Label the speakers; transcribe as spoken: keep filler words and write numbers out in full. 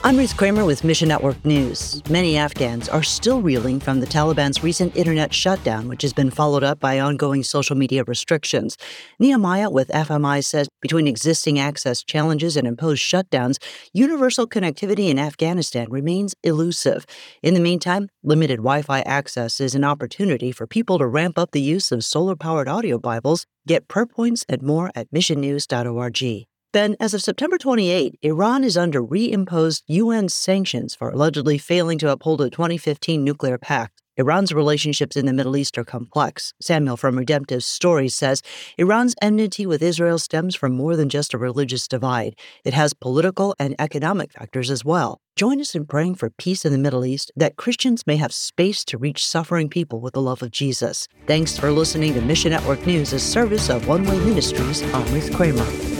Speaker 1: I'm Ruth Kramer with Mission Network News. Many Afghans are still reeling from the Taliban's recent internet shutdown, which has been followed up by ongoing social media restrictions. Nehemiah with F M I says between existing access challenges and imposed shutdowns, universal connectivity in Afghanistan remains elusive. In the meantime, limited Wi-Fi access is an opportunity for people to ramp up the use of solar-powered audio Bibles. Get prayer points and more at mission news dot org. Ben, as of September twenty-eighth, Iran is under reimposed U N sanctions for allegedly failing to uphold a twenty fifteen nuclear pact. Iran's relationships in the Middle East are complex. Samuel from Redemptive Stories says Iran's enmity with Israel stems from more than just a religious divide. It has political and economic factors as well. Join us in praying for peace in the Middle East, that Christians may have space to reach suffering people with the love of Jesus. Thanks for listening to Mission Network News, a service of One Way Ministries. I'm Ruth Kramer.